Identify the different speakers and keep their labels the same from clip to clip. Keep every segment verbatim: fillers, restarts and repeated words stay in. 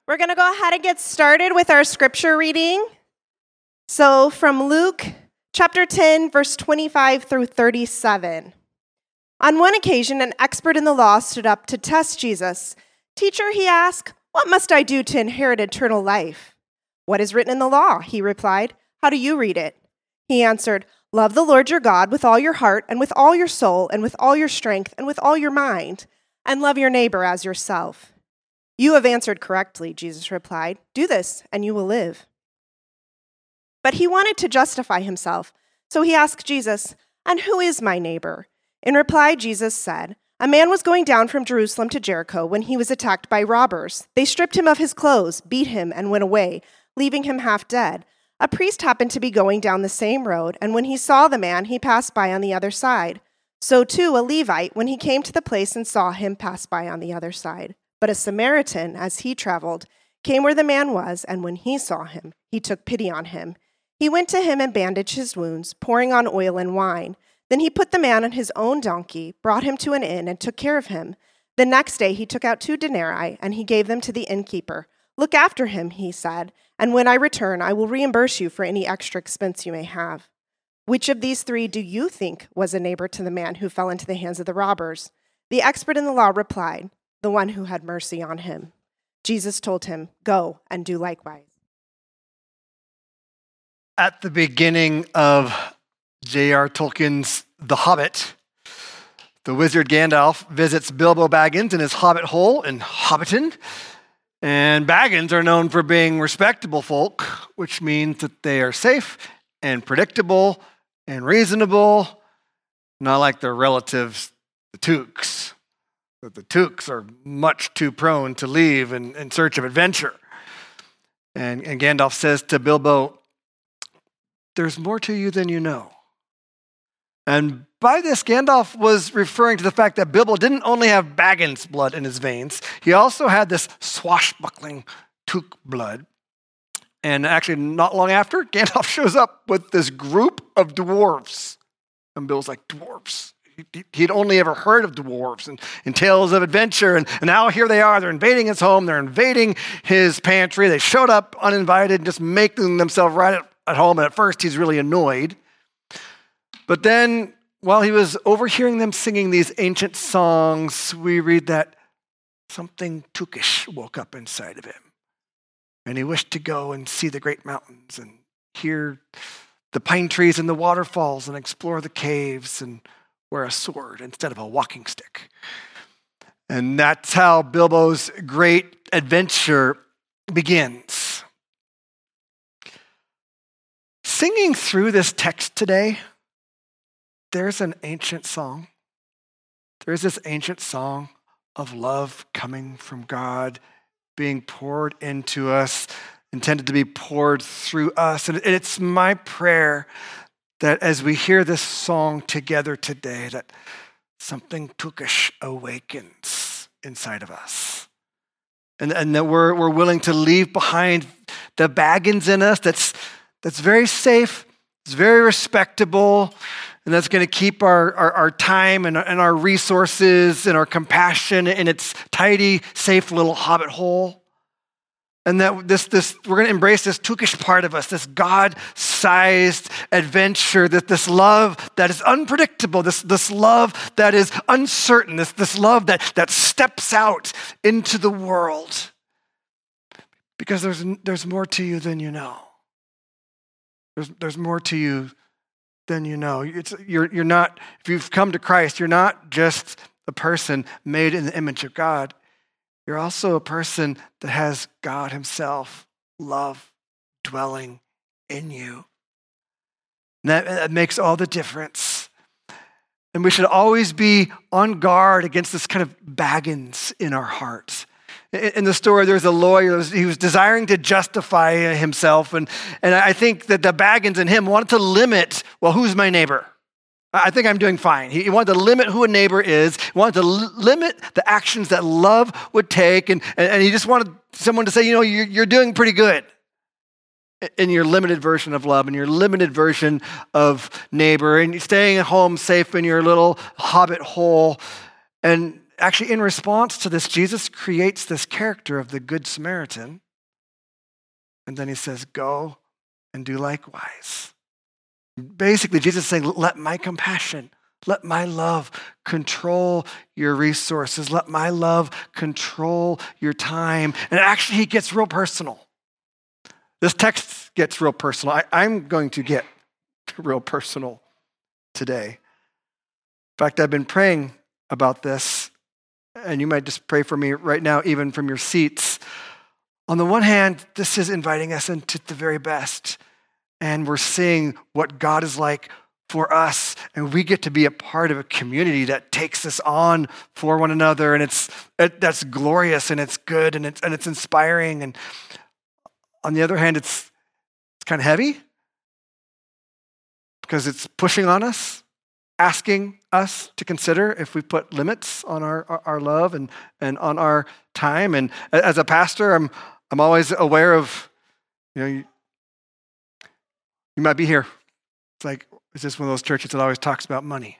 Speaker 1: We're going to go ahead and get started with our scripture reading. So from Luke chapter ten, verse twenty-five through thirty-seven. On one occasion, an expert in the law stood up to test Jesus. "Teacher," he asked, "what must I do to inherit eternal life?" "What is written in the law?" he replied. "How do you read it?" He answered, "Love the Lord your God with all your heart and with all your soul and with all your strength and with all your mind, and love your neighbor as yourself." "You have answered correctly," Jesus replied. "Do this, and you will live." But he wanted to justify himself, so he asked Jesus, "And who is my neighbor?" In reply, Jesus said, "A man was going down from Jerusalem to Jericho when he was attacked by robbers. They stripped him of his clothes, beat him, and went away, leaving him half dead. A priest happened to be going down the same road, and when he saw the man, he passed by on the other side. So too, a Levite, when he came to the place and saw him, passed by on the other side. But a Samaritan, as he traveled, came where the man was, and when he saw him, he took pity on him. He went to him and bandaged his wounds, pouring on oil and wine. Then he put the man on his own donkey, brought him to an inn, and took care of him. The next day he took out two denarii, and he gave them to the innkeeper. 'Look after him,' he said, 'and when I return, I will reimburse you for any extra expense you may have.' Which of these three do you think was a neighbor to the man who fell into the hands of the robbers?" The expert in the law replied, "The one who had mercy on him." Jesus told him, "Go and do likewise."
Speaker 2: At the beginning of J R Tolkien's The Hobbit, the wizard Gandalf visits Bilbo Baggins in his hobbit hole in Hobbiton. And Baggins are known for being respectable folk, which means that they are safe and predictable and reasonable, not like their relatives, the Tooks. But the Tooks are much too prone to leave in, in search of adventure. And, and Gandalf says to Bilbo, "There's more to you than you know." And by this, Gandalf was referring to the fact that Bilbo didn't only have Baggins blood in his veins, he also had this swashbuckling Took blood. And actually, not long after, Gandalf shows up with this group of dwarves. And Bill's like, "Dwarves?" He'd only ever heard of dwarves and, and tales of adventure, and, and now here they are. They're invading his home. They're invading his pantry. They showed up uninvited, just making themselves right at, at home. And at first, he's really annoyed. But then, while he was overhearing them singing these ancient songs, we read that something Tookish woke up inside of him. And he wished to go and see the great mountains and hear the pine trees and the waterfalls and explore the caves and wear a sword instead of a walking stick. And that's how Bilbo's great adventure begins. Singing through this text today, there's an ancient song. There's this ancient song of love coming from God, being poured into us, intended to be poured through us. And it's my prayer that as we hear this song together today, that something Tookish awakens inside of us. And, and that we're, we're willing to leave behind the Baggins in us that's, that's very safe, it's very respectable, and that's going to keep our, our, our time and, and our resources and our compassion in its tidy, safe little hobbit hole. And that this, this, we're going to embrace this Tookish part of us, this God-sized adventure, that this love that is unpredictable, this, this love that is uncertain, this, this love that, that steps out into the world. Because there's, there's more to you than you know. There's, there's more to you than you know. It's, you're, you're not, if you've come to Christ, you're not just a person made in the image of God. You're also a person that has God himself, love, dwelling in you. And that, that makes all the difference. And we should always be on guard against this kind of Baggins in our hearts. In the story, there's a lawyer, he was desiring to justify himself. And, and I think that the Baggins in him wanted to limit, well, who's my neighbor? I think I'm doing fine. He wanted to limit who a neighbor is. He wanted to l- limit the actions that love would take. And, and, and he just wanted someone to say, you know, you're, you're doing pretty good in your limited version of love, in your limited version of neighbor, and you're staying at home safe in your little hobbit hole. And actually in response to this, Jesus creates this character of the Good Samaritan. And then he says, go and do likewise. Basically, Jesus is saying, let my compassion, let my love control your resources. Let my love control your time. And actually, he gets real personal. This text gets real personal. I, I'm going to get real personal today. In fact, I've been praying about this, and you might just pray for me right now, even from your seats. On the one hand, this is inviting us into the very best, and we're seeing what God is like for us, and we get to be a part of a community that takes us on for one another, and it's it, that's glorious, and it's good, and it's and it's inspiring. And on the other hand, it's it's kind of heavy because it's pushing on us, asking us to consider if we put limits on our, our, our love and, and on our time. And as a pastor, I'm I'm always aware of, you know, you, you might be here. It's like, is this one of those churches that always talks about money?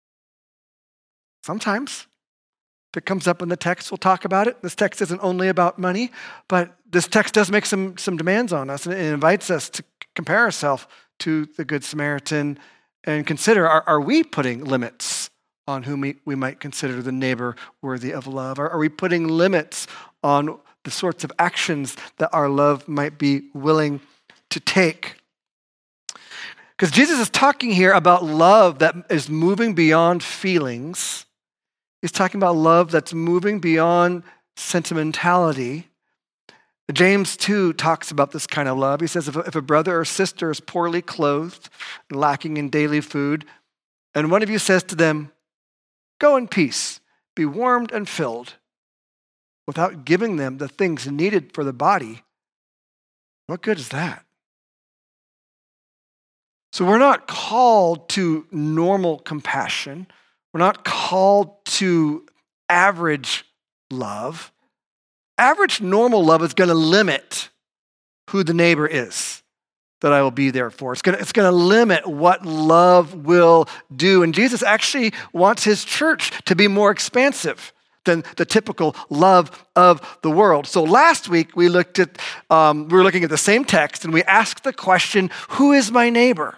Speaker 2: Sometimes. If it comes up in the text, we'll talk about it. This text isn't only about money, but this text does make some, some demands on us, and it invites us to compare ourselves to the Good Samaritan and consider, are, are we putting limits on whom we, we might consider the neighbor worthy of love? Are, are we putting limits on the sorts of actions that our love might be willing to take? Because Jesus is talking here about love that is moving beyond feelings. He's talking about love that's moving beyond sentimentality. James two talks about this kind of love. He says, if a, if a brother or sister is poorly clothed, lacking in daily food, and one of you says to them, go in peace, be warmed and filled, without giving them the things needed for the body, what good is that? So we're not called to normal compassion. We're not called to average love. Average normal love is going to limit who the neighbor is that I will be there for. It's going to, it's going to limit what love will do. And Jesus actually wants his church to be more expansive than the typical love of the world. So last week we looked at, um, we were looking at the same text, and we asked the question, who is my neighbor?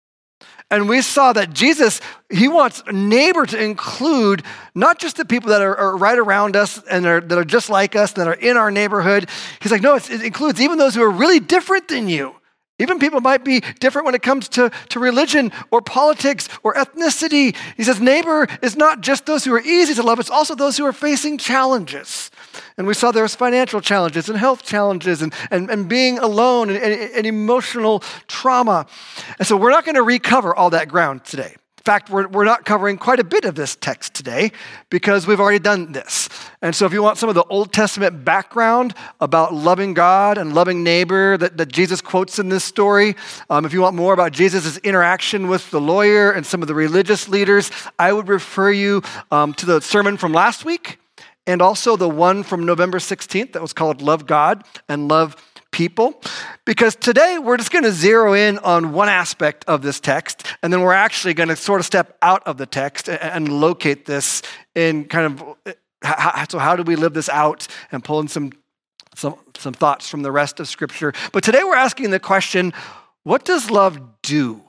Speaker 2: And we saw that Jesus, he wants neighbor to include not just the people that are, are right around us and are, that are just like us, that are in our neighborhood. He's like, no, it's, it includes even those who are really different than you. Even people might be different when it comes to, to religion or politics or ethnicity. He says neighbor is not just those who are easy to love, it's also those who are facing challenges. And we saw there's financial challenges and health challenges and, and, and being alone and, and, and emotional trauma. And so we're not going to recover all that ground today. In fact, we're, we're not covering quite a bit of this text today because we've already done this. And so if you want some of the Old Testament background about loving God and loving neighbor that, that Jesus quotes in this story, um, if you want more about Jesus' interaction with the lawyer and some of the religious leaders, I would refer you um, to the sermon from last week and also the one from November sixteenth that was called Love God and Love People, because today we're just going to zero in on one aspect of this text, and then we're actually going to sort of step out of the text and, and locate this in kind of, how, so how do we live this out and pull in some, some, some thoughts from the rest of Scripture. But today we're asking the question, what does love do?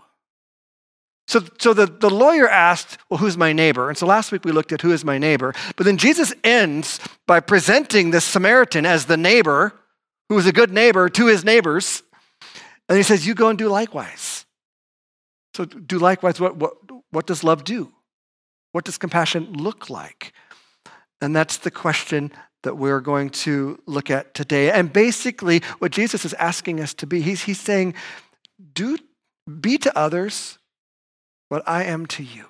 Speaker 2: So, so the, the lawyer asked, well, who's my neighbor? And so last week we looked at who is my neighbor, but then Jesus ends by presenting this Samaritan as the neighbor who was a good neighbor to his neighbors. And he says, you go and do likewise. So do likewise, what, what, what does love do? What does compassion look like? And that's the question that we're going to look at today. And basically what Jesus is asking us to be, he's, he's saying, do, be to others what I am to you.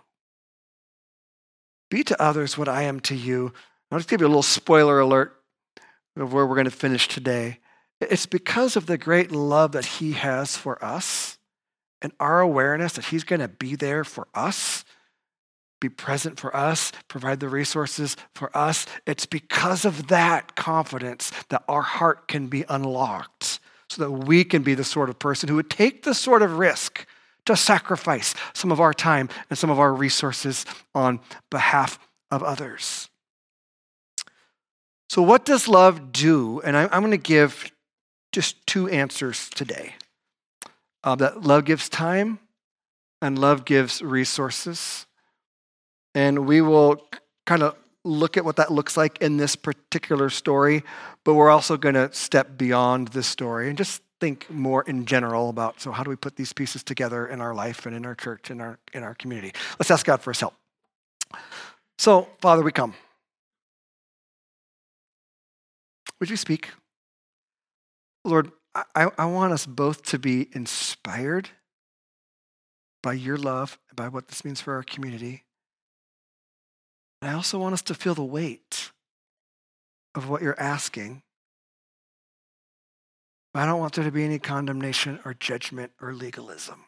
Speaker 2: Be to others what I am to you. I'll just give you a little spoiler alert of where we're going to finish today. It's because of the great love that he has for us and our awareness that he's going to be there for us, be present for us, provide the resources for us. It's because of that confidence that our heart can be unlocked so that we can be the sort of person who would take the sort of risk to sacrifice some of our time and some of our resources on behalf of others. So what does love do? And I, I'm going to give just two answers today. Uh, that love gives time and love gives resources. And we will kind of look at what that looks like in this particular story, but we're also going to step beyond this story and just think more in general about, so how do we put these pieces together in our life and in our church, in our, in our community? Let's ask God for his help. So, Father, we come. Would you speak? Lord, I, I want us both to be inspired by your love, by what this means for our community. And I also want us to feel the weight of what you're asking. But I don't want there to be any condemnation or judgment or legalism.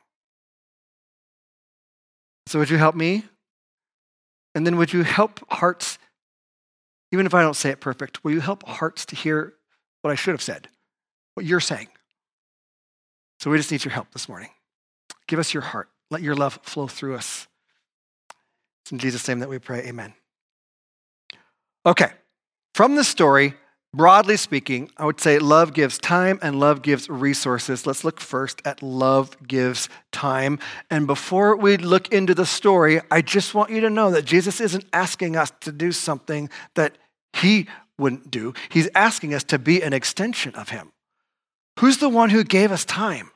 Speaker 2: So would you help me? And then would you help hearts, even if I don't say it perfect, will you help hearts to hear what I should have said, what you're saying? So we just need your help this morning. Give us your heart. Let your love flow through us. It's in Jesus' name that we pray, amen. Okay, from this story, broadly speaking, I would say love gives time and love gives resources. Let's look first at love gives time. And before we look into the story, I just want you to know that Jesus isn't asking us to do something that he wouldn't do. He's asking us to be an extension of him. Who's the one who gave us time?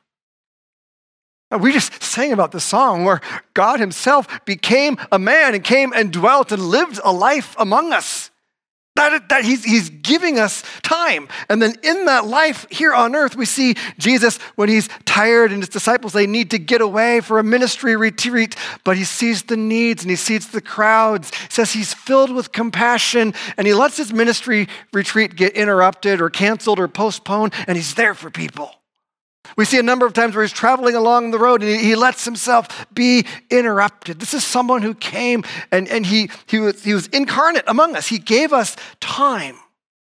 Speaker 2: We just sang about the song where God himself became a man and came and dwelt and lived a life among us. That, that he's, he's giving us time. And then in that life here on earth, we see Jesus when he's tired and his disciples, they need to get away for a ministry retreat, but he sees the needs and he sees the crowds. He says he's filled with compassion and he lets his ministry retreat get interrupted or canceled or postponed, and he's there for people. We see a number of times where he's traveling along the road and he, he lets himself be interrupted. This is someone who came and, and he, he, was, he was incarnate among us. He gave us time.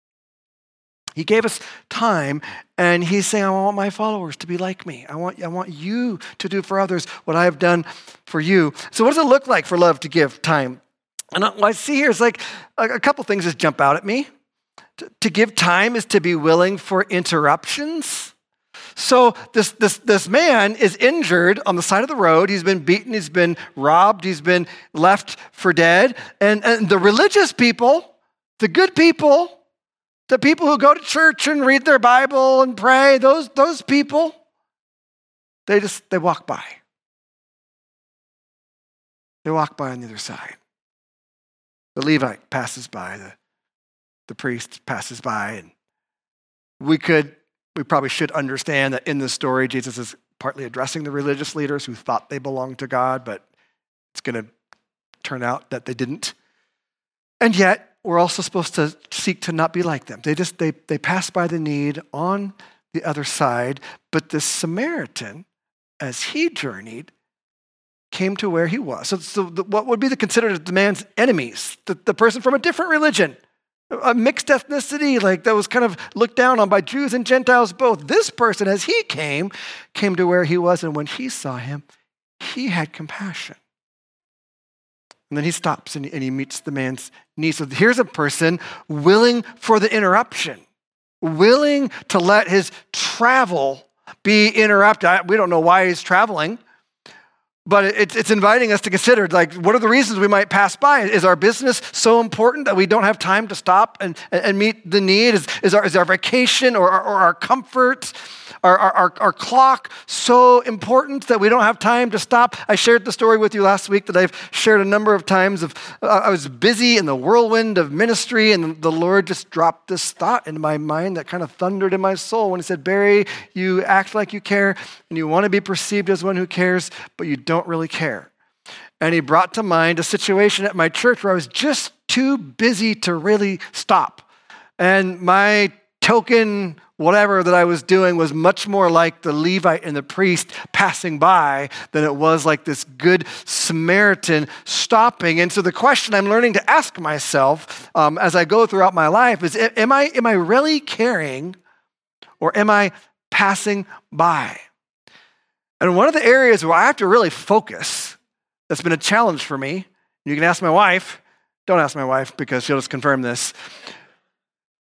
Speaker 2: He gave us time and he's saying, I want my followers to be like me. I want, I want you to do for others what I have done for you. So what does it look like for love to give time? And what I see here is like a, a couple things just jump out at me. To, to give time is to be willing for interruptions. So this, this, this man is injured on the side of the road. He's been beaten, he's been robbed, he's been left for dead. And, and the religious people, the good people, the people who go to church and read their Bible and pray, those, those people, they just, they walk by. They walk by on the other side. The Levite passes by, the, the priest passes by, and we could We probably should understand that in this story, Jesus is partly addressing the religious leaders who thought they belonged to God, but it's going to turn out that they didn't. And yet, we're also supposed to seek to not be like them. They just, they, they pass by the need on the other side, but the Samaritan, as he journeyed, came to where he was. So, so the, what would be the considered the man's enemies? The, the person from a different religion. A mixed ethnicity, like that was kind of looked down on by Jews and Gentiles both. This person, as he came, came to where he was, and when he saw him, he had compassion. And then he stops and, and he meets the man's need. So here's a person willing for the interruption, willing to let his travel be interrupted. We don't know why he's traveling. But it's, it's inviting us to consider, like, what are the reasons we might pass by? Is our business so important that we don't have time to stop and, and meet the need? Is, is, our, is our vacation or, or, or our comfort, our, our, our clock so important that we don't have time to stop? I shared the story with you last week that I've shared a number of times of uh, I was busy in the whirlwind of ministry, and the Lord just dropped this thought into my mind that kind of thundered in my soul when he said, Barry, you act like you care and you want to be perceived as one who cares, but you don't really care. And he brought to mind a situation at my church where I was just too busy to really stop. And my token whatever that I was doing was much more like the Levite and the priest passing by than it was like this good Samaritan stopping. And so the question I'm learning to ask myself um, as I go throughout my life is, am I, am I really caring or am I passing by? And one of the areas where I have to really focus, that's been a challenge for me, you can ask my wife, don't ask my wife because she'll just confirm this,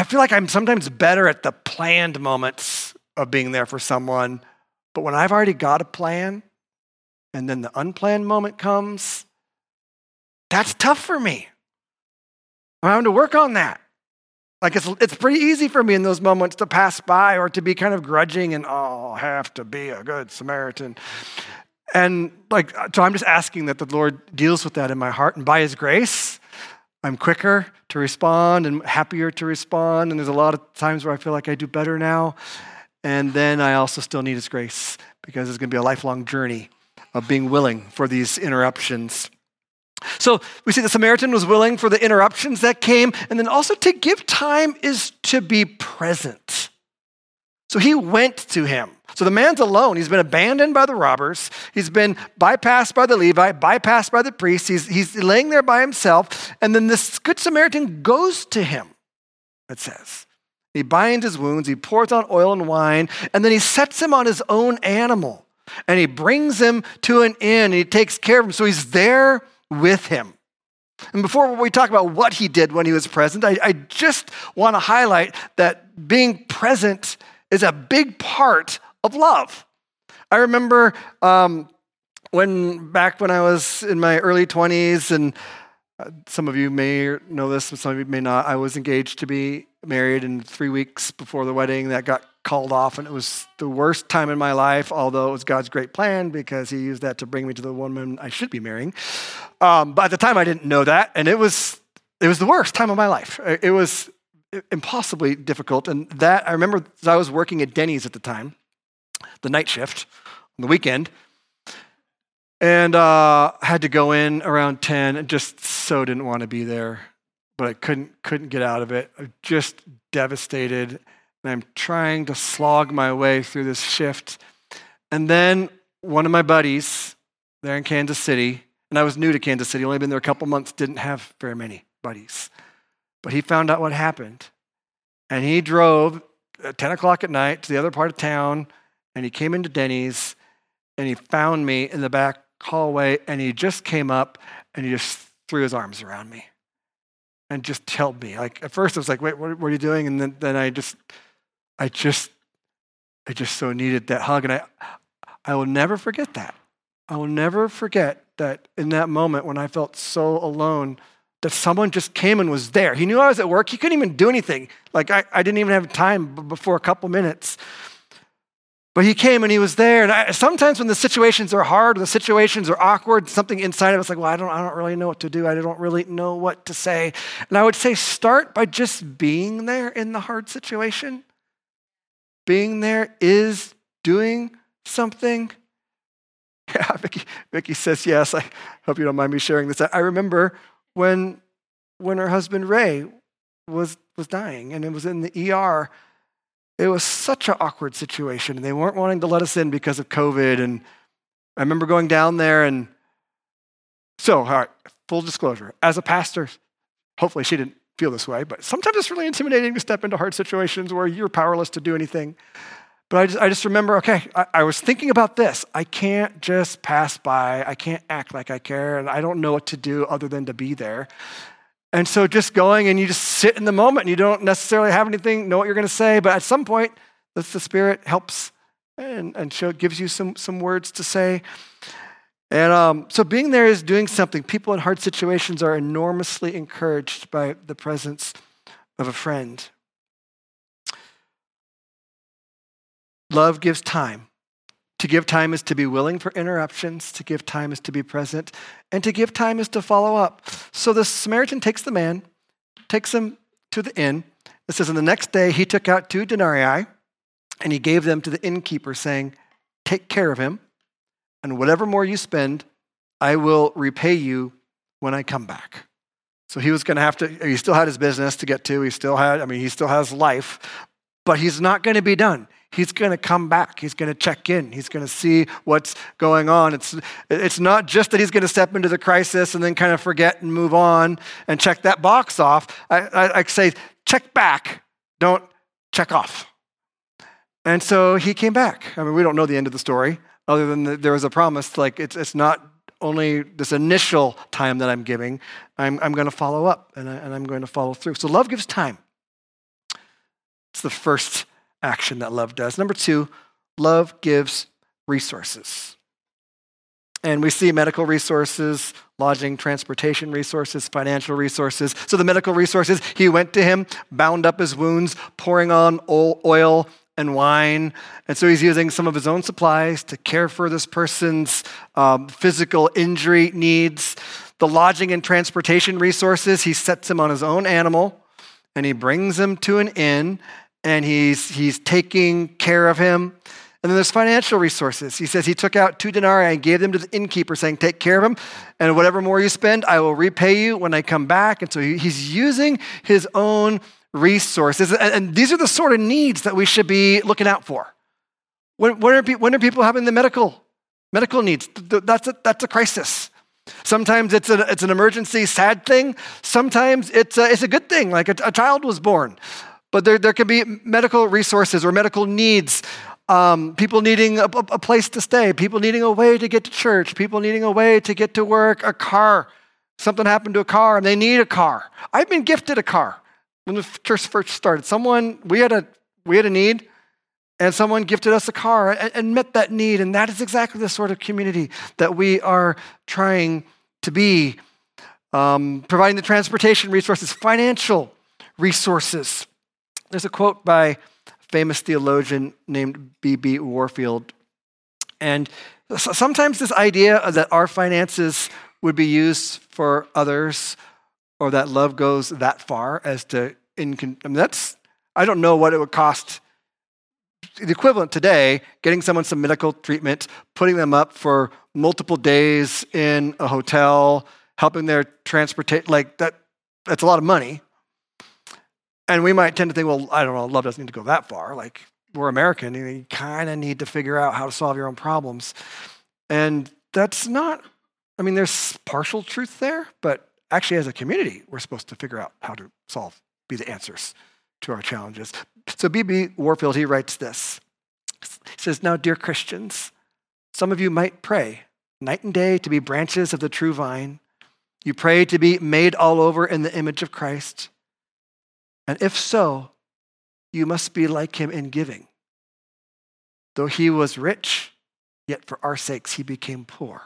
Speaker 2: I feel like I'm sometimes better at the planned moments of being there for someone, but when I've already got a plan and then the unplanned moment comes, that's tough for me. I'm having to work on that. Like it's it's pretty easy for me in those moments to pass by or to be kind of grudging and, oh, I have to be a good Samaritan. And like, so I'm just asking that the Lord deals with that in my heart, and by his grace, I'm quicker to respond and happier to respond. And there's a lot of times where I feel like I do better now. And then I also still need his grace, because it's going to be a lifelong journey of being willing for these interruptions. So we see the Samaritan was willing for the interruptions that came, and then also to give time is to be present. So he went to him. So the man's alone. He's been abandoned by the robbers. He's been bypassed by the Levite, bypassed by the priest. He's, he's laying there by himself. And then this good Samaritan goes to him, it says. He binds his wounds, he pours on oil and wine, and then he sets him on his own animal. And he brings him to an inn, and he takes care of him. So he's there with him. And before we talk about what he did when he was present, I, I just want to highlight that being present is a big part of love. I remember um, when back when I was in my early twenties, and uh, some of you may know this, but some of you may not, I was engaged to be married, and three weeks before the wedding that got called off, and it was the worst time in my life, although it was God's great plan because he used that to bring me to the woman I should be marrying. Um, but at the time I didn't know that, and it was it was the worst time of my life. It was impossibly difficult, and that I remember I was working at Denny's at the time, the night shift on the weekend, and uh, had to go in around ten, and just so didn't want to be there, but I couldn't couldn't get out of it. I was just devastated. And I'm trying to slog my way through this shift. And then one of my buddies there in Kansas City, and I was new to Kansas City, only been there a couple months, didn't have very many buddies. But he found out what happened. And he drove at ten o'clock at night to the other part of town, and he came into Denny's, and he found me in the back hallway, and he just came up, and he just threw his arms around me and just held me. Like, at first I was like, wait, what, what are you doing? And then, then I just... I just, I just so needed that hug, and I, I will never forget that. I will never forget that in that moment when I felt so alone, that someone just came and was there. He knew I was at work. He couldn't even do anything. Like I, I didn't even have time before a couple minutes. But he came and he was there. And I, sometimes when the situations are hard, when the situations are awkward, something inside of us like, well, I don't, I don't really know what to do. I don't really know what to say. And I would say start by just being there in the hard situation. Being there is doing something. Yeah, Vicky, Vicky says yes. I hope you don't mind me sharing this. I remember when when her husband Ray was was dying, and it was in the E R. It was such an awkward situation, and they weren't wanting to let us in because of COVID. And I remember going down there, and so, all right, full disclosure, as a pastor, hopefully she didn't feel this way, but sometimes it's really intimidating to step into hard situations where you're powerless to do anything. But I just, I just remember, okay, I, I was thinking about this. I can't just pass by. I can't act like I care, and I don't know what to do other than to be there. And so just going, and you just sit in the moment, and you don't necessarily have anything, know what you're going to say, but at some point, the Spirit helps and, and show, gives you some, some words to say. And um, so being there is doing something. People in hard situations are enormously encouraged by the presence of a friend. Love gives time. To give time is to be willing for interruptions. To give time is to be present. And to give time is to follow up. So the Samaritan takes the man, takes him to the inn. It says, on the next day, he took out two denarii, and he gave them to the innkeeper, saying, take care of him. And whatever more you spend, I will repay you when I come back. So he was going to have to, he still had his business to get to. He still had, I mean, he still has life, but he's not going to be done. He's going to come back. He's going to check in. He's going to see what's going on. It's, it's not just that he's going to step into the crisis and then kind of forget and move on and check that box off. I, I, I say, check back, don't check off. And so he came back. I mean, we don't know the end of the story. Other than the, there was a promise, like it's it's not only this initial time that I'm giving, I'm I'm going to follow up and, I, and I'm going to follow through. So love gives time. It's the first action that love does. Number two, love gives resources. And we see medical resources, lodging, transportation resources, financial resources. So the medical resources, he went to him, bound up his wounds, pouring on oil and wine. And so he's using some of his own supplies to care for this person's um, physical injury needs. The lodging and transportation resources, he sets him on his own animal and he brings him to an inn and he's, he's taking care of him. And then there's financial resources. He says he took out two denarii and gave them to the innkeeper saying, take care of him and whatever more you spend, I will repay you when I come back. And so he, he's using his own resources. And, and these are the sort of needs that we should be looking out for. When, when, are, pe- when are people having the medical medical needs? That's a, that's a crisis. Sometimes it's, a, it's an emergency, sad thing. Sometimes it's a, it's a good thing, like a, a child was born. But there, there can be medical resources or medical needs. Um, people needing a, a place to stay, people needing a way to get to church, people needing a way to get to work, a car. Something happened to a car and they need a car. I've been gifted a car when the church first started. Someone, we had a we had a need and someone gifted us a car and, and met that need. And that is exactly the sort of community that we are trying to be. Um, providing the transportation resources, financial resources. There's a quote by famous theologian named B B Warfield. And sometimes this idea that our finances would be used for others or that love goes that far as to, incon- I mean, that's, I don't know what it would cost. The equivalent today, getting someone some medical treatment, putting them up for multiple days in a hotel, helping their transportation, like that, that's a lot of money. And we might tend to think, well, I don't know, love doesn't need to go that far. Like, we're American, and you kind of need to figure out how to solve your own problems. And that's not, I mean, there's partial truth there, but actually as a community, we're supposed to figure out how to solve, be the answers to our challenges. So B B Warfield, he writes this. He says, now, dear Christians, some of you might pray night and day to be branches of the true vine. You pray to be made all over in the image of Christ. And if so, you must be like him in giving. Though he was rich, yet for our sakes he became poor.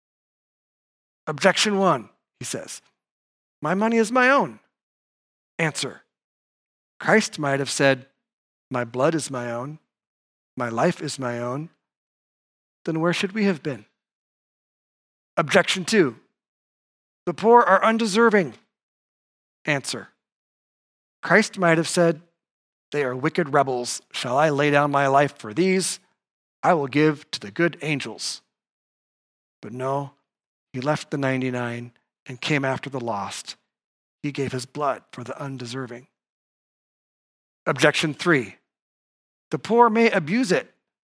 Speaker 2: Objection one, he says, my money is my own. Answer, Christ might have said, my blood is my own, my life is my own. Then where should we have been? Objection two, the poor are undeserving. Answer, Christ might have said, they are wicked rebels. Shall I lay down my life for these? I will give to the good angels. But no, he left the ninety-nine and came after the lost. He gave his blood for the undeserving. Objection three, the poor may abuse it.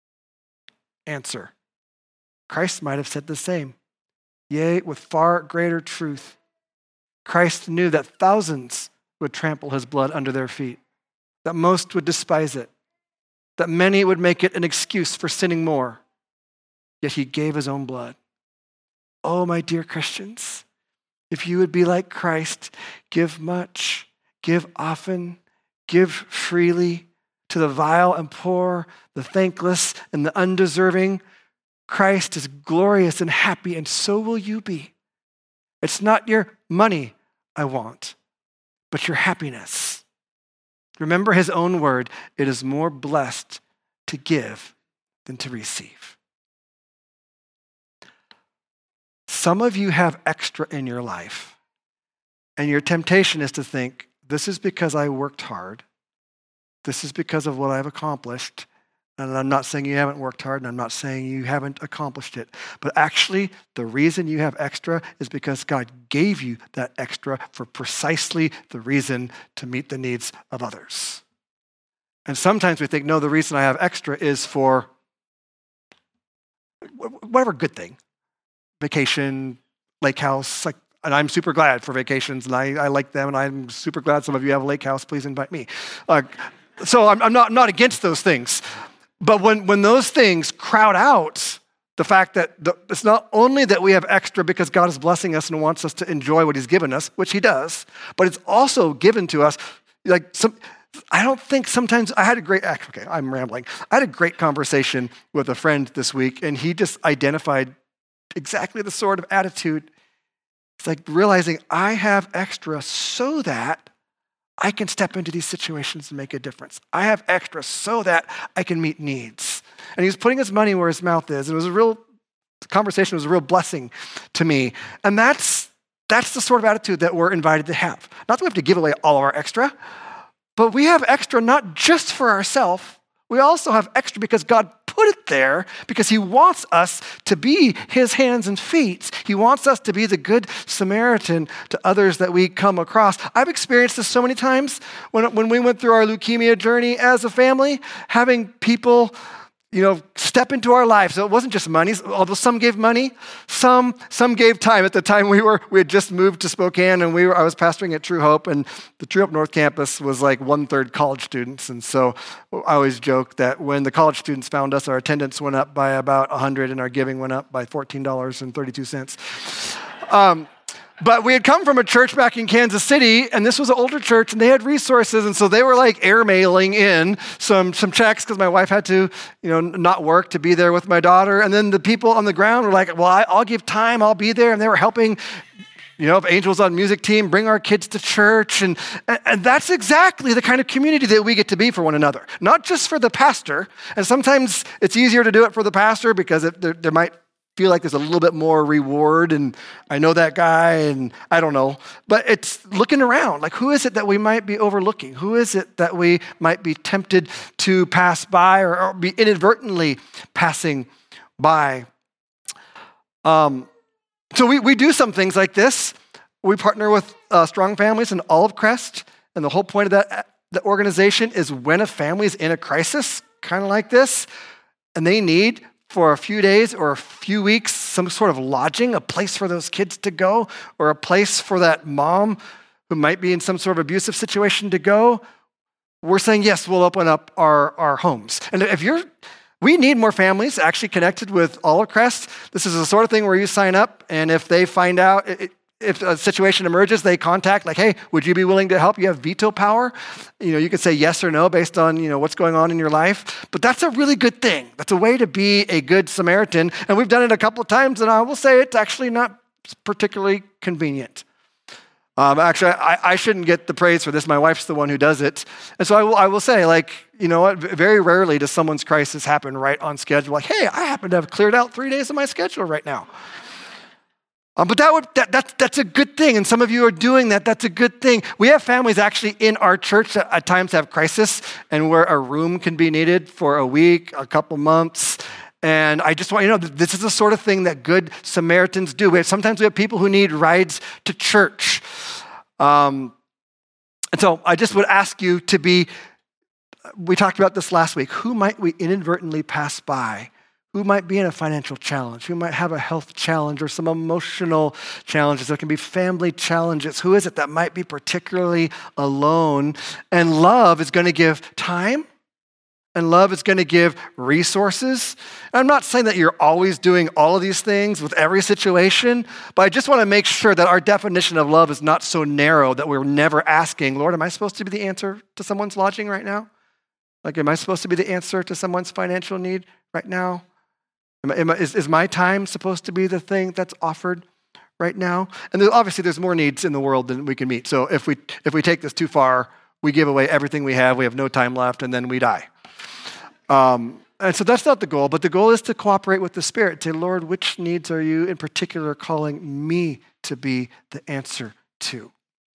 Speaker 2: Answer, Christ might have said the same. Yea, with far greater truth. Christ knew that thousands would trample his blood under their feet, that most would despise it, that many would make it an excuse for sinning more, yet he gave his own blood. Oh, my dear Christians, if you would be like Christ, give much, give often, give freely to the vile and poor, the thankless and the undeserving. Christ is glorious and happy, and so will you be. It's not your money I want, but your happiness. Remember his own word, it is more blessed to give than to receive. Some of you have extra in your life, and your temptation is to think, this is because I worked hard. This is because of what I've accomplished. And I'm not saying you haven't worked hard, and I'm not saying you haven't accomplished it. But actually, the reason you have extra is because God gave you that extra for precisely the reason to meet the needs of others. And sometimes we think, no, the reason I have extra is for whatever good thing. Vacation, lake house, like, and I'm super glad for vacations, and I, I like them, and I'm super glad some of you have a lake house. Please invite me. Uh, so I'm, I'm not, I'm not against those things. But when, when those things crowd out the fact that the, it's not only that we have extra because God is blessing us and wants us to enjoy what he's given us, which he does, but it's also given to us, like some, I don't think sometimes, I had a great, okay, I'm rambling. I had a great conversation with a friend this week, and he just identified exactly the sort of attitude. It's like realizing I have extra so that I can step into these situations and make a difference. I have extra so that I can meet needs. And he was putting his money where his mouth is. And it was a real, the conversation was a real blessing to me. And that's, that's the sort of attitude that we're invited to have. Not that we have to give away all of our extra, but we have extra not just for ourselves. We also have extra because God put it there because he wants us to be his hands and feet. He wants us to be the good Samaritan to others that we come across. I've experienced this so many times when, when we went through our leukemia journey as a family, having people, you know, step into our lives. So it wasn't just money, although some gave money, some some gave time. At the time we were, we had just moved to Spokane, and we were, I was pastoring at True Hope, and the True Hope North Campus was like one third college students. And so I always joke that when the college students found us, our attendance went up by about one hundred, and our giving went up by fourteen dollars and thirty-two cents. Um, But we had come from a church back in Kansas City, and this was an older church, and they had resources, and so they were like air mailing in some, some checks because my wife had to, you know, not work to be there with my daughter. And then the people on the ground were like, well, I, I'll give time, I'll be there. And they were helping, you know, if Angels on music team, bring our kids to church. And, and that's exactly the kind of community that we get to be for one another, not just for the pastor. And sometimes it's easier to do it for the pastor because it, there, there might feel like there's a little bit more reward, and I know that guy, and I don't know. But it's looking around, like who is it that we might be overlooking? Who is it that we might be tempted to pass by or, or be inadvertently passing by? Um, so we, we do some things like this. We partner with uh, Strong Families and Olive Crest, and the whole point of that the organization is when a family is in a crisis, kind of like this, and they need for a few days or a few weeks, some sort of lodging, a place for those kids to go, or a place for that mom who might be in some sort of abusive situation to go, we're saying, yes, we'll open up our, our homes. And if you're, we need more families actually connected with Olive Crest. This is the sort of thing where you sign up, and if they find out, it, if a situation emerges, they contact like, hey, would you be willing to help? You have veto power. You know, you can say yes or no based on, you know, what's going on in your life. But that's a really good thing. That's a way to be a good Samaritan. And we've done it a couple of times, and I will say it's actually not particularly convenient. Um, actually, I, I shouldn't get the praise for this. My wife's the one who does it. And so I will, I will say, like, you know what, very rarely does someone's crisis happen right on schedule. Like, hey, I happen to have cleared out three days of my schedule right now. Um, but that would that, that that's a good thing, and some of you are doing that. That's a good thing. We have families actually in our church that at times have crisis, and where a room can be needed for a week, a couple months. And I just want you to know that this is the sort of thing that good Samaritans do. We have, sometimes we have people who need rides to church, um, and so I just would ask you to be. We talked about this last week. Who might we inadvertently pass by? Who might be in a financial challenge? Who might have a health challenge or some emotional challenges? There can be family challenges. Who is it that might be particularly alone? And love is going to give time, and love is going to give resources. And I'm not saying that you're always doing all of these things with every situation, but I just want to make sure that our definition of love is not so narrow that we're never asking, Lord, am I supposed to be the answer to someone's lodging right now? Like, am I supposed to be the answer to someone's financial need right now? Am I, am I, is, is my time supposed to be the thing that's offered right now? And there, obviously there's more needs in the world than we can meet. So if we if we take this too far, we give away everything we have, we have no time left, and then we die. Um, and so that's not the goal, but the goal is to cooperate with the Spirit. Say, Lord, which needs are you in particular calling me to be the answer to?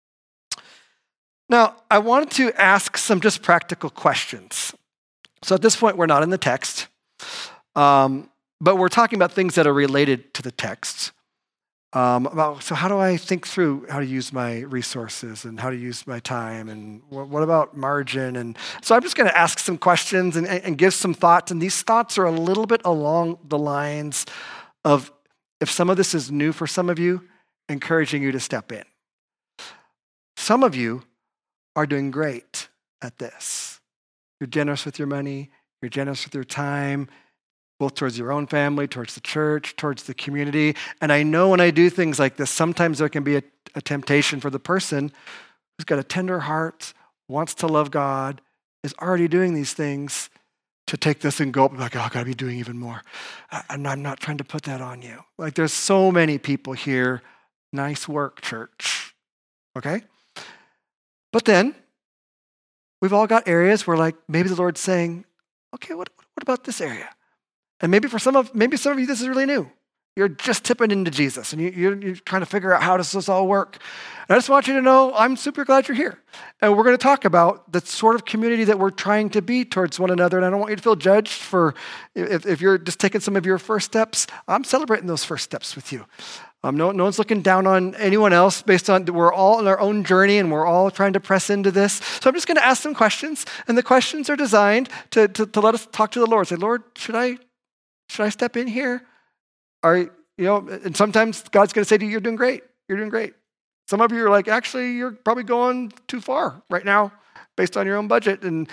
Speaker 2: Now, I wanted to ask some just practical questions. So at this point, we're not in the text. Um, But we're talking about things that are related to the text. Um, about, so how do I think through how to use my resources and how to use my time, and what, what about margin? And so I'm just going to ask some questions and, and give some thoughts. And these thoughts are a little bit along the lines of, if some of this is new for some of you, encouraging you to step in. Some of you are doing great at this. You're generous with your money. You're generous with your time, both towards your own family, towards the church, towards the community. And I know when I do things like this, sometimes there can be a, a temptation for the person who's got a tender heart wants to love God, is already doing these things, to take this and go up and be like, oh, I gotta be doing even more. And I'm not trying to put that on you. Like, there's so many people here. Nice work, church. Okay? But then we've all got areas where, like, maybe the Lord's saying, okay, what, what about this area? And maybe for some of maybe some of you, this is really new. You're just tipping into Jesus, and you, you're, you're trying to figure out how does this all work. And I just want you to know, I'm super glad you're here. And we're going to talk about the sort of community that we're trying to be towards one another. And I don't want you to feel judged for if, if you're just taking some of your first steps. I'm celebrating those first steps with you. Um, no, no one's looking down on anyone else based on, we're all on our own journey and we're all trying to press into this. So I'm just going to ask some questions, and the questions are designed to, to, to let us talk to the Lord. Say, Lord, should I, should I step in here? Are, you know, and sometimes God's going to say to you, you're doing great. You're doing great. Some of you are like, actually, you're probably going too far right now based on your own budget. And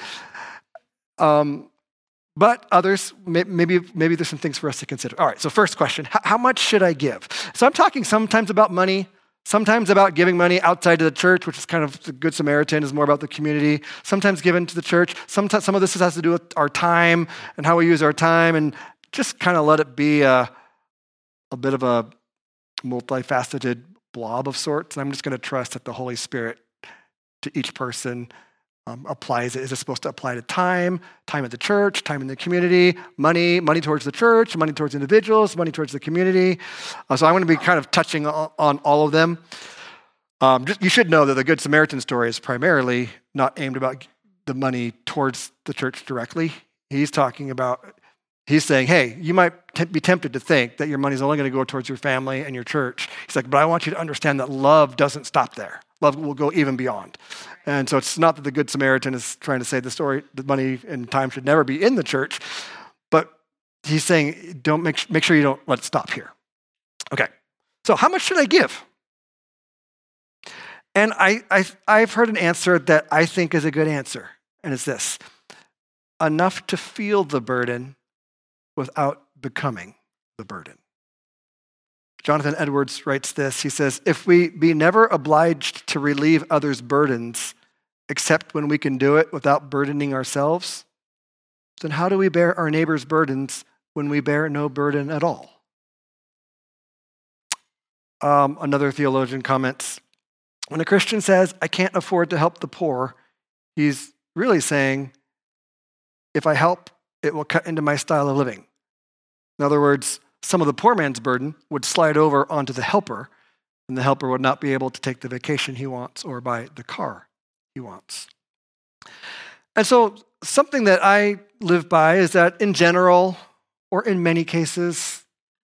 Speaker 2: um, but others, maybe maybe there's some things for us to consider. All right, so first question, how much should I give? So I'm talking sometimes about money, sometimes about giving money outside of the church, which is kind of the Good Samaritan, is more about the community, sometimes given to the church. Sometimes some of this has to do with our time and how we use our time, and just kind of let it be a a bit of a multifaceted blob of sorts. And I'm just going to trust that the Holy Spirit to each person um, applies it. Is it supposed to apply to time, time at the church, time in the community, money, money towards the church, money towards individuals, money towards the community? Uh, so I'm going to be kind of touching on, on all of them. Um, just, you should know that the Good Samaritan story is primarily not aimed about the money towards the church directly. He's talking about He's saying, hey, you might t- be tempted to think that your money's only going to go towards your family and your church. He's like, but I want you to understand that love doesn't stop there. Love will go even beyond. And so it's not that the Good Samaritan is trying to say the story, the money and time should never be in the church, but he's saying, don't make, make sure you don't let it stop here. Okay, so how much should I give? And I, I, I've heard an answer that I think is a good answer, and it's this: enough to feel the burden without becoming the burden. Jonathan Edwards writes this. He says, if we be never obliged to relieve others' burdens, except when we can do it without burdening ourselves, then how do we bear our neighbor's burdens when we bear no burden at all? Um, another theologian comments, when a Christian says, I can't afford to help the poor, he's really saying, if I help, it will cut into my style of living. In other words, some of the poor man's burden would slide over onto the helper, and the helper would not be able to take the vacation he wants or buy the car he wants. And so something that I live by is that in general, or in many cases,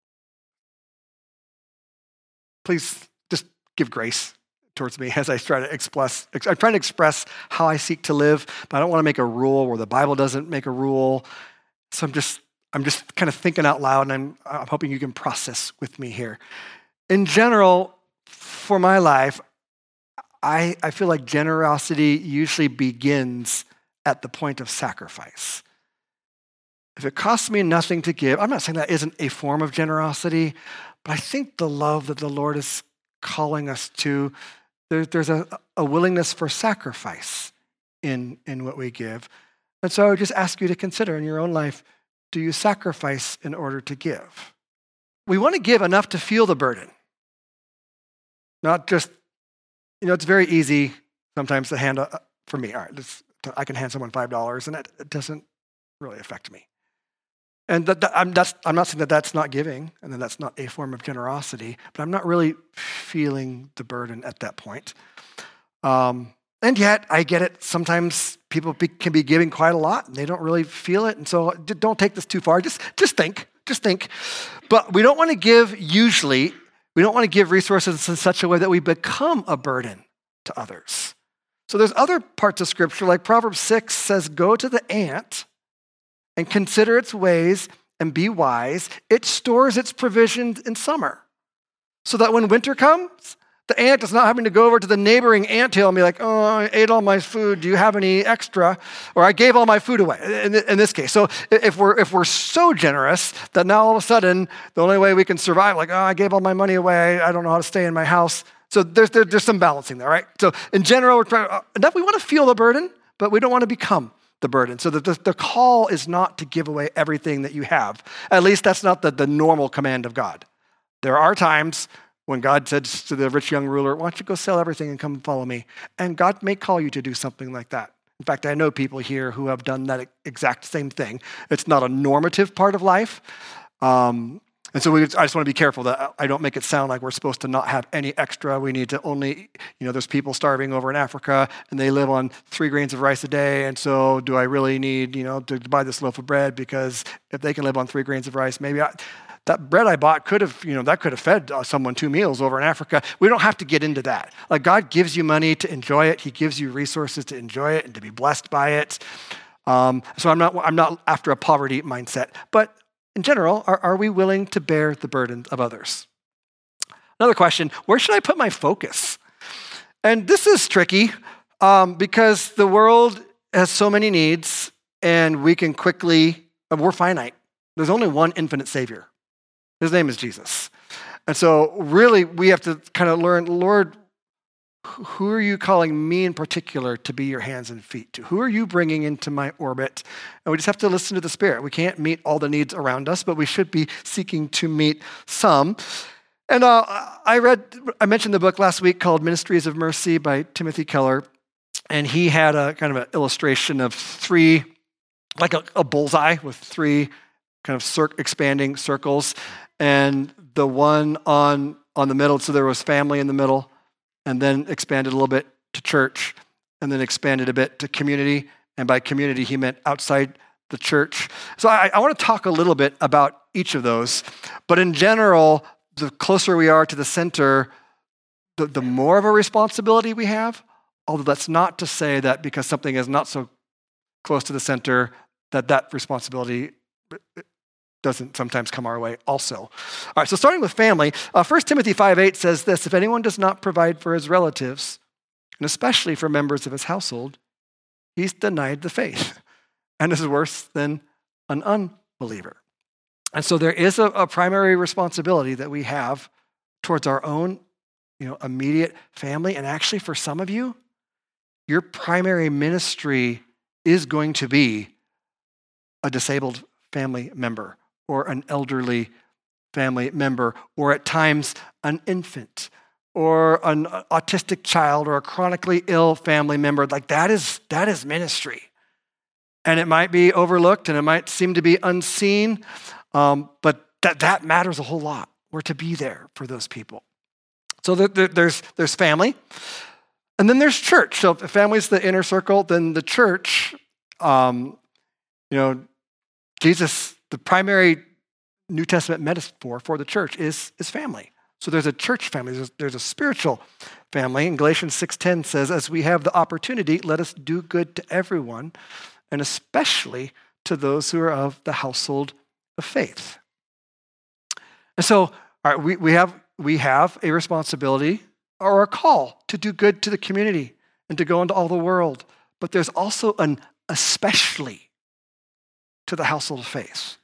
Speaker 2: please just give grace towards me as I try to express, I'm trying to express how I seek to live, but I don't want to make a rule where the Bible doesn't make a rule. So I'm just I'm just kind of thinking out loud, and I'm, I'm hoping you can process with me here. In general, for my life, I, I feel like generosity usually begins at the point of sacrifice. If it costs me nothing to give, I'm not saying that isn't a form of generosity, but I think the love that the Lord is calling us to, there, there's a, a willingness for sacrifice in, in what we give. And so I would just ask you to consider in your own life, do you sacrifice in order to give? We want to give enough to feel the burden. Not just, you know, it's very easy sometimes to hand, a, for me, all right, let's, I can hand someone five dollars and it, it doesn't really affect me. And that, that, I'm, that's, I'm not saying that that's not giving and that that's not a form of generosity, but I'm not really feeling the burden at that point. Um, And yet, I get it. Sometimes people be, can be giving quite a lot, and they don't really feel it. And so don't take this too far. Just, just think. Just think. But we don't want to give, usually, we don't want to give resources in such a way that we become a burden to others. So there's other parts of Scripture, like Proverbs six says, go to the ant and consider its ways and be wise. It stores its provisions in summer, so that when winter comes, the ant is not having to go over to the neighboring anthill and be like, oh, I ate all my food. Do you have any extra? Or I gave all my food away in, in this case. So if we're if we're so generous that now all of a sudden the only way we can survive, like, oh, I gave all my money away. I don't know how to stay in my house. So there's there, there's some balancing there, right? So in general, we're trying, uh, enough we want to feel the burden, but we don't want to become the burden. So the, the, the call is not to give away everything that you have. At least that's not the, the normal command of God. There are times when God said to the rich young ruler, why don't you go sell everything and come follow me? And God may call you to do something like that. In fact, I know people here who have done that exact same thing. It's not a normative part of life. Um, and so we, I just want to be careful that I don't make it sound like we're supposed to not have any extra. We need to only, you know, there's people starving over in Africa and they live on three grains of rice a day. And so do I really need, you know, to buy this loaf of bread? Because if they can live on three grains of rice, maybe I, that bread I bought could have, you know, that could have fed someone two meals over in Africa. We don't have to get into that. Like God gives you money to enjoy it. He gives you resources to enjoy it and to be blessed by it. Um, so I'm not, I'm not after a poverty mindset. But in general, are, are we willing to bear the burden of others? Another question, where should I put my focus? And this is tricky um, because the world has so many needs and we can quickly, we're finite. There's only one infinite Savior. His name is Jesus. And so really we have to kind of learn, Lord, who are you calling me in particular to be your hands and feet to? Who are you bringing into my orbit? And we just have to listen to the Spirit. We can't meet all the needs around us, but we should be seeking to meet some. And uh, I read, I mentioned the book last week called Ministries of Mercy by Timothy Keller. And he had a kind of an illustration of three, like a, a bullseye with three kind of cir- expanding circles. And the one on, on the middle, so there was family in the middle, and then expanded a little bit to church, and then expanded a bit to community. And by community, he meant outside the church. So I, I want to talk a little bit about each of those. But in general, the closer we are to the center, the, the more of a responsibility we have. Although that's not to say that because something is not so close to the center, that that responsibility doesn't sometimes come our way also. All right, so starting with family, uh, First Timothy five eight says this, if anyone does not provide for his relatives, and especially for members of his household, he's denied the faith and is worse than an unbeliever. And so there is a, a primary responsibility that we have towards our own, you know, immediate family. And actually for some of you, your primary ministry is going to be a disabled family member, or an elderly family member, or at times an infant, or an autistic child, or a chronically ill family member. Like that is, that is ministry. And it might be overlooked and it might seem to be unseen, um, but that, that matters a whole lot. We're to be there for those people. So there, there, there's, there's family, and then there's church. So if family's the inner circle, then the church, um, you know, Jesus, the primary New Testament metaphor for the church is, is family. So there's a church family, there's, there's a spiritual family. And Galatians six ten says, as we have the opportunity, let us do good to everyone, and especially to those who are of the household of faith. And so, all right, we, we have we have a responsibility or a call to do good to the community and to go into all the world. But there's also an especially to the household of faith.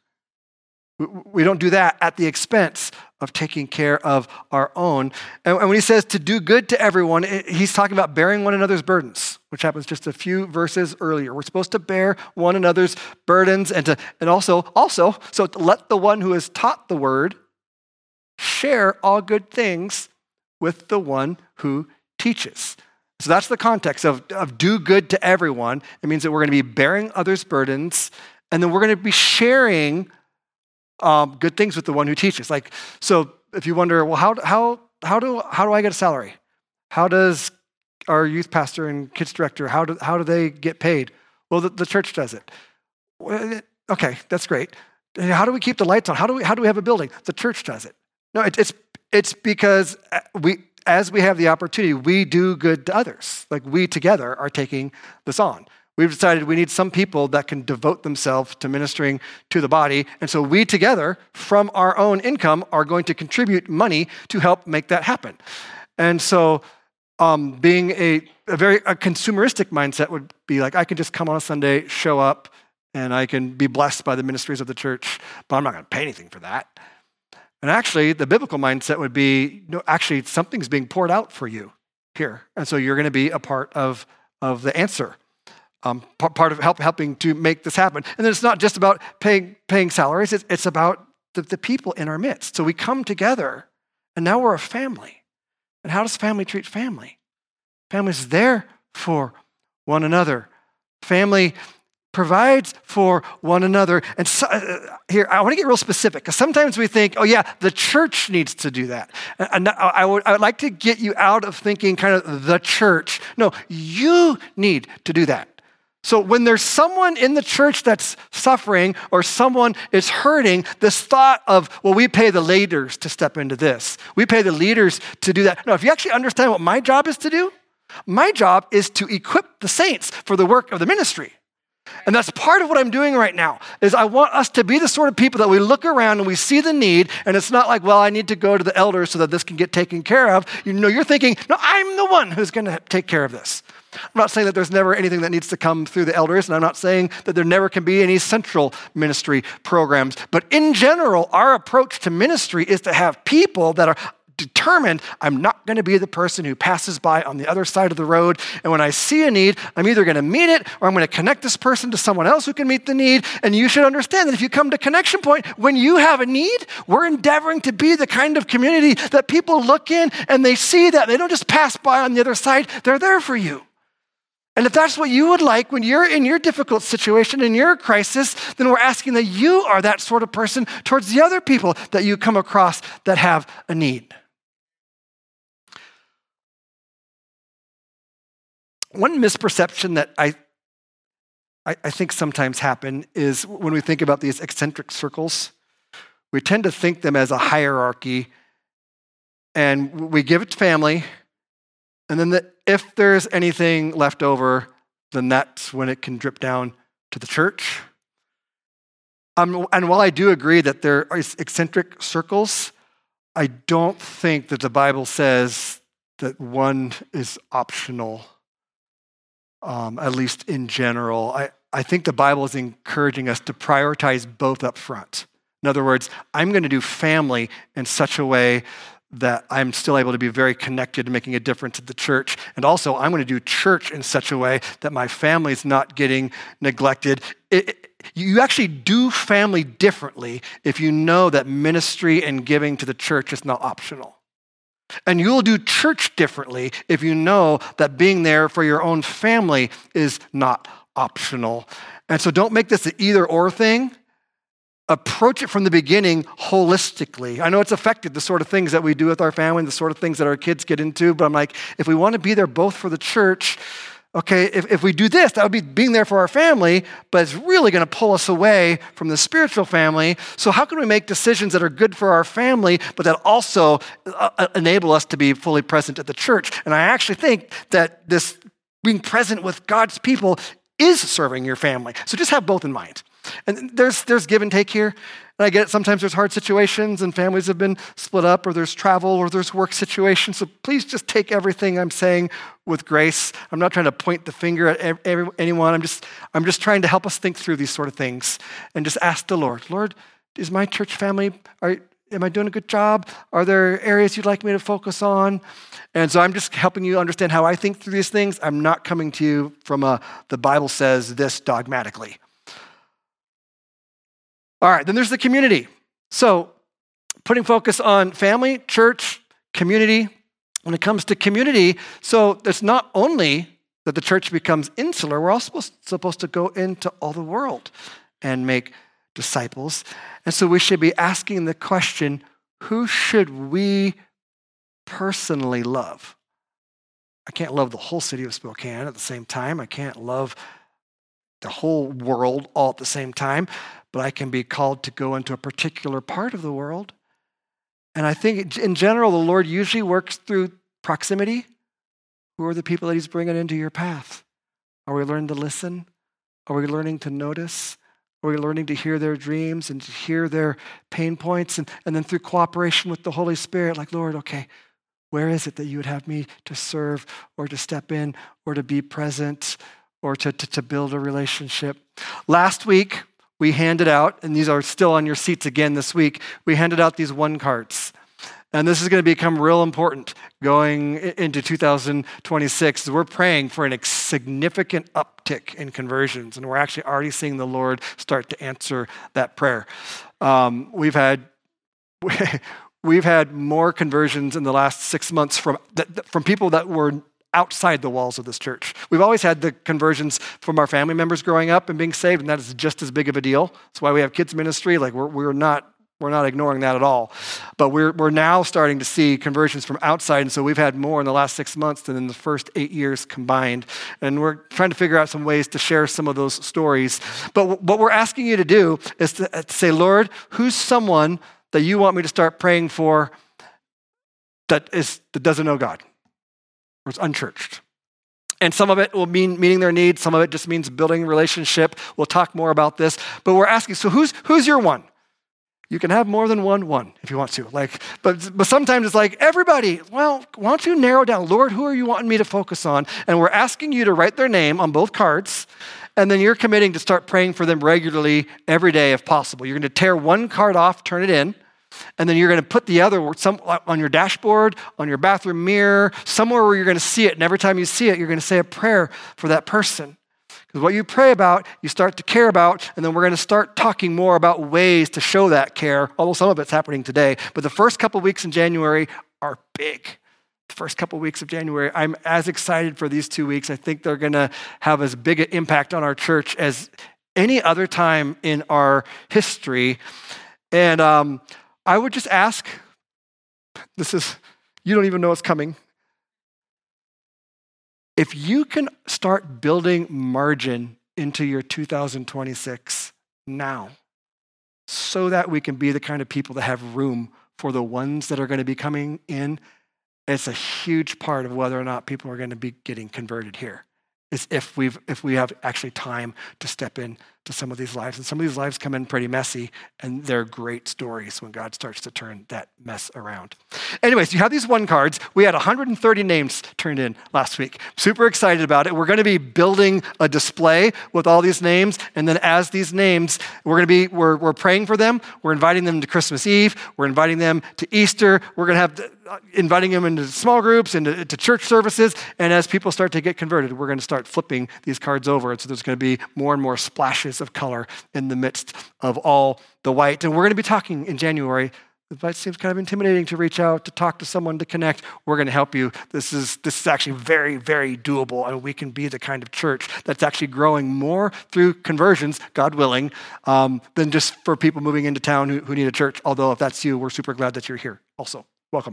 Speaker 2: We don't do that at the expense of taking care of our own. And when he says to do good to everyone, he's talking about bearing one another's burdens, which happens just a few verses earlier. We're supposed to bear one another's burdens and to, and also, also, so to let the one who has taught the word share all good things with the one who teaches. So that's the context of, of do good to everyone. It means that we're going to be bearing others' burdens, and then we're going to be sharing um, good things with the one who teaches. Like, so if you wonder, well, how how how do how do I get a salary? How does our youth pastor and kids director, how do how do they get paid? Well, the, the church does it. Well, okay, that's great. How do we keep the lights on? How do we how do we have a building? The church does it. No, it, it's it's because we, as we have the opportunity, we do good to others. Like we together are taking this on. We've decided we need some people that can devote themselves to ministering to the body. And so we together, from our own income, are going to contribute money to help make that happen. And so um, being a, a very a consumeristic mindset would be like, I can just come on a Sunday, show up, and I can be blessed by the ministries of the church, but I'm not going to pay anything for that. And actually, the biblical mindset would be, no, actually, something's being poured out for you here. And so you're going to be a part of, of the answer, um, part, part of help, helping to make this happen. And then it's not just about paying, paying salaries, it's, it's about the, the people in our midst. So we come together, and now we're a family. And how does family treat family? Family's there for one another. Family provides for one another. And so, uh, here, I want to get real specific, because sometimes we think, oh yeah, the church needs to do that. And I, I, would, I would like to get you out of thinking kind of the church. No, you need to do that. So when there's someone in the church that's suffering or someone is hurting, this thought of, well, we pay the leaders to step into this. We pay the leaders to do that. No, if you actually understand what my job is to do, my job is to equip the saints for the work of the ministry. And that's part of what I'm doing right now, is I want us to be the sort of people that we look around and we see the need, and it's not like, well, I need to go to the elders so that this can get taken care of. You know, you're thinking, no, I'm the one who's going to take care of this. I'm not saying that there's never anything that needs to come through the elders, and I'm not saying that there never can be any central ministry programs. But in general, our approach to ministry is to have people that are determined, I'm not going to be the person who passes by on the other side of the road. And when I see a need, I'm either going to meet it or I'm going to connect this person to someone else who can meet the need. And you should understand that if you come to Connection Point, when you have a need, we're endeavoring to be the kind of community that people look in and they see that. They don't just pass by on the other side. They're there for you. And if that's what you would like when you're in your difficult situation, in your crisis, then we're asking that you are that sort of person towards the other people that you come across that have a need. One misperception that I, I, I think sometimes happen is when we think about these eccentric circles, we tend to think them as a hierarchy, and we give it to family, and then the, if there's anything left over, then that's when it can drip down to the church. Um, and while I do agree that there are eccentric circles, I don't think that the Bible says that one is optional. Um, at least in general. I, I think the Bible is encouraging us to prioritize both up front. In other words, I'm going to do family in such a way that I'm still able to be very connected to making a difference at the church. And also, I'm going to do church in such a way that my family is not getting neglected. It, it, you actually do family differently if you know that ministry and giving to the church is not optional. And you'll do church differently if you know that being there for your own family is not optional. And so don't make this an either or thing. Approach it from the beginning holistically. I know it's affected the sort of things that we do with our family, the sort of things that our kids get into, but I'm like, if we want to be there both for the church, okay, if, if we do this, that would be being there for our family, but it's really going to pull us away from the spiritual family. So how can we make decisions that are good for our family, but that also uh, enable us to be fully present at the church? And I actually think that this being present with God's people is serving your family. So just have both in mind. And there's there's give and take here. And I get it, sometimes there's hard situations and families have been split up, or there's travel, or there's work situations. So please just take everything I'm saying with grace. I'm not trying to point the finger at every, anyone. I'm just I'm just trying to help us think through these sort of things and just ask the Lord, Lord, is my church family, are, am I doing a good job? Are there areas you'd like me to focus on? And so I'm just helping you understand how I think through these things. I'm not coming to you from a, the Bible says this dogmatically. All right, then there's the community. So putting focus on family, church, community. When it comes to community, so it's not only that the church becomes insular, we're also supposed to go into all the world and make disciples. And so we should be asking the question, who should we personally love? I can't love the whole city of Spokane at the same time. I can't love the whole world all at the same time, but I can be called to go into a particular part of the world. And I think in general, the Lord usually works through proximity. Who are the people that he's bringing into your path? Are we learning to listen? Are we learning to notice? Are we learning to hear their dreams and to hear their pain points? And, and then through cooperation with the Holy Spirit, like, Lord, okay, where is it that you would have me to serve or to step in or to be present or to, to, to build a relationship? Last week, we handed out, and these are still on your seats again this week, we handed out these one cards. And this is going to become real important going into two thousand twenty-six. We're praying for a significant uptick in conversions, and we're actually already seeing the Lord start to answer that prayer. Um, we've had we've had more conversions in the last six months from from people that were outside the walls of this church. We've always had the conversions from our family members growing up and being saved, and that is just as big of a deal. That's why we have kids ministry. Like we're we're not. We're not ignoring that at all. But we're we're now starting to see conversions from outside. And so we've had more in the last six months than in the first eight years combined. And we're trying to figure out some ways to share some of those stories. But w- what we're asking you to do is to, uh, to say, Lord, who's someone that you want me to start praying for that is that doesn't know God or is unchurched? And some of it will mean meeting their needs. Some of it just means building a relationship. We'll talk more about this. But we're asking, so who's who's your one? You can have more than one one if you want to. Like, but but sometimes it's like, everybody, well, why don't you narrow down, Lord, who are you wanting me to focus on? And we're asking you to write their name on both cards, and then you're committing to start praying for them regularly every day if possible. You're going to tear one card off, turn it in, and then you're going to put the other some, on your dashboard, on your bathroom mirror, somewhere where you're going to see it. And every time you see it, you're going to say a prayer for that person. Because what you pray about, you start to care about, and then we're going to start talking more about ways to show that care, although some of it's happening today. But the first couple of weeks in January are big. The first couple of weeks of January, I'm as excited for these two weeks. I think they're going to have as big an impact on our church as any other time in our history. And um, I would just ask, this is, you don't even know what's coming. If you can start building margin into your two thousand twenty-six now, so that we can be the kind of people that have room for the ones that are going to be coming in, it's a huge part of whether or not people are going to be getting converted here. Is if we've if we have actually time to step in to some of these lives. And some of these lives come in pretty messy, and they're great stories when God starts to turn that mess around. Anyways, you have these one cards. We had one hundred thirty names turned in last week. Super excited about it. We're going to be building a display with all these names, and then as these names, we're going to be we're we're praying for them. We're inviting them to Christmas Eve. We're inviting them to Easter. We're going to have uh, inviting them into small groups, into to church services, and as people start to get converted, we're going to start flipping these cards over, and so there's going to be more and more splashes of color in the midst of all the white. And we're going to be talking in January. It seems kind of intimidating to reach out, to talk to someone, to connect. We're going to help you. This is this is actually very, very doable, and we can be the kind of church that's actually growing more through conversions, God willing, um, than just for people moving into town who, who need a church. Although if that's you, we're super glad that you're here also. Welcome.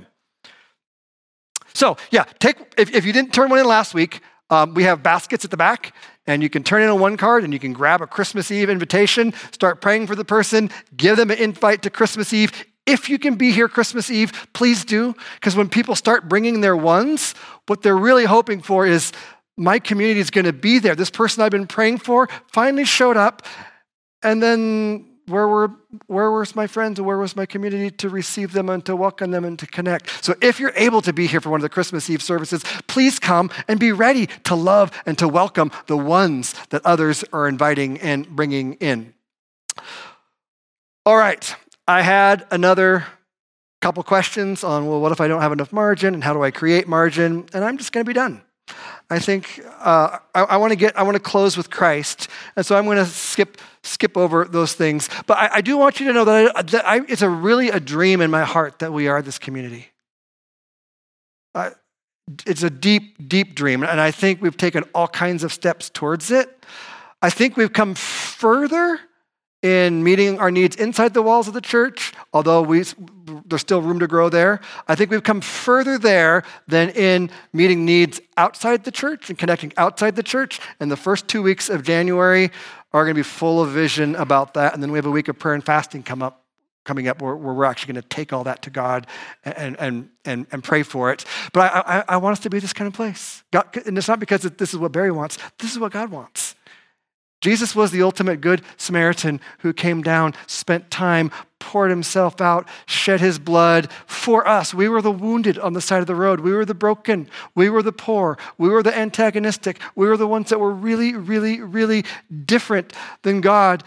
Speaker 2: So yeah, take if, if you didn't turn one in last week, um, we have baskets at the back, and you can turn in a one card, and you can grab a Christmas Eve invitation, start praying for the person, give them an invite to Christmas Eve. If you can be here Christmas Eve, please do, because when people start bringing their ones, what they're really hoping for is, my community is going to be there. This person I've been praying for finally showed up, and then where were where was my friends and where was my community to receive them and to welcome them and to connect? So if you're able to be here for one of the Christmas Eve services, please come and be ready to love and to welcome the ones that others are inviting and bringing in. All right, I had another couple questions on, well, what if I don't have enough margin and how do I create margin? And I'm just going to be done. I think uh, I, I want to get. I want to close with Christ, and so I'm going to skip skip over those things. But I, I do want you to know that, I, that I, it's a really a dream in my heart that we are this community. Uh, it's a deep, deep dream, and I think we've taken all kinds of steps towards it. I think we've come further in meeting our needs inside the walls of the church, although we, there's still room to grow there. I think we've come further there than in meeting needs outside the church and connecting outside the church. And the first two weeks of January are going to be full of vision about that. And then we have a week of prayer and fasting come up, coming up where, where we're actually going to take all that to God and, and, and, and pray for it. But I, I, I want us to be this kind of place. God, and it's not because this is what Barry wants. This is what God wants. Jesus was the ultimate good Samaritan who came down, spent time, poured himself out, shed his blood for us. We were the wounded on the side of the road. We were the broken. We were the poor. We were the antagonistic. We were the ones that were really, really, really different than God.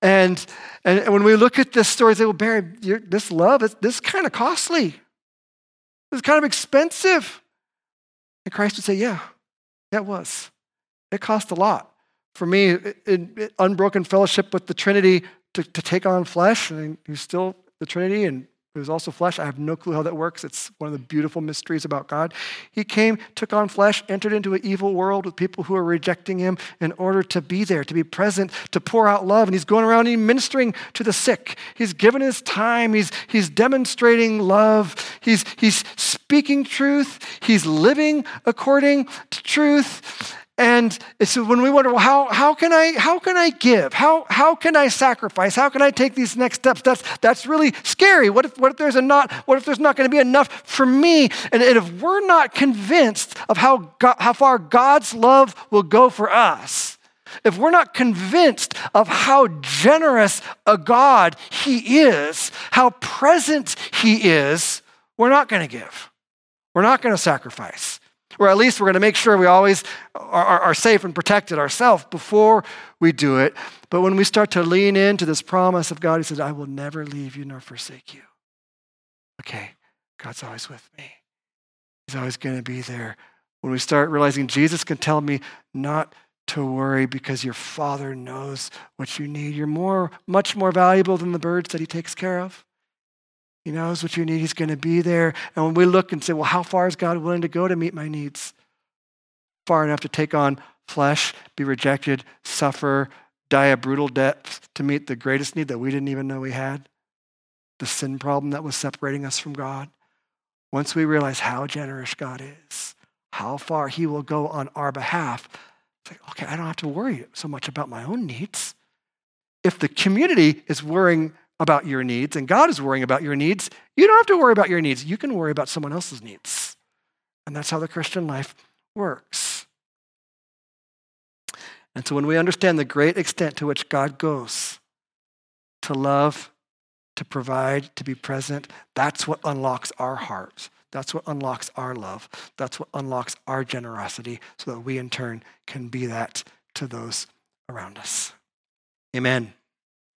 Speaker 2: And, and when we look at this story, we say, well, Barry, you're, this love, is, this is kind of costly. This is kind of expensive. And Christ would say, yeah, it was. It cost a lot. For me, in, in unbroken fellowship with the Trinity to, to take on flesh, and he's still the Trinity, and it was also flesh. I have no clue how that works. It's one of the beautiful mysteries about God. He came, took on flesh, entered into an evil world with people who are rejecting him in order to be there, to be present, to pour out love. And he's going around and ministering to the sick. He's given his time. He's, he's demonstrating love. He's, he's speaking truth. He's living according to truth. And so when we wonder, well, how, how can I how can I give? How how can I sacrifice? How can I take these next steps? That's that's really scary. What if what if there's a not what if there's not going to be enough for me? And, and if we're not convinced of how God, how far God's love will go for us, if we're not convinced of how generous a God he is, how present he is, we're not going to give. We're not going to sacrifice. Or at least we're going to make sure we always are, are, are safe and protected ourselves before we do it. But when we start to lean into this promise of God, he says, I will never leave you nor forsake you. Okay, God's always with me. He's always going to be there. When we start realizing Jesus can tell me not to worry because your Father knows what you need. You're more, much more valuable than the birds that he takes care of. He knows what you need. He's going to be there. And when we look and say, well, how far is God willing to go to meet my needs? Far enough to take on flesh, be rejected, suffer, die a brutal death to meet the greatest need that we didn't even know we had, the sin problem that was separating us from God. Once we realize how generous God is, how far he will go on our behalf, it's like, okay, I don't have to worry so much about my own needs. If the community is worrying about your needs, and God is worrying about your needs, you don't have to worry about your needs. You can worry about someone else's needs. And that's how the Christian life works. And so when we understand the great extent to which God goes to love, to provide, to be present, that's what unlocks our hearts. That's what unlocks our love. That's what unlocks our generosity so that we in turn can be that to those around us. Amen.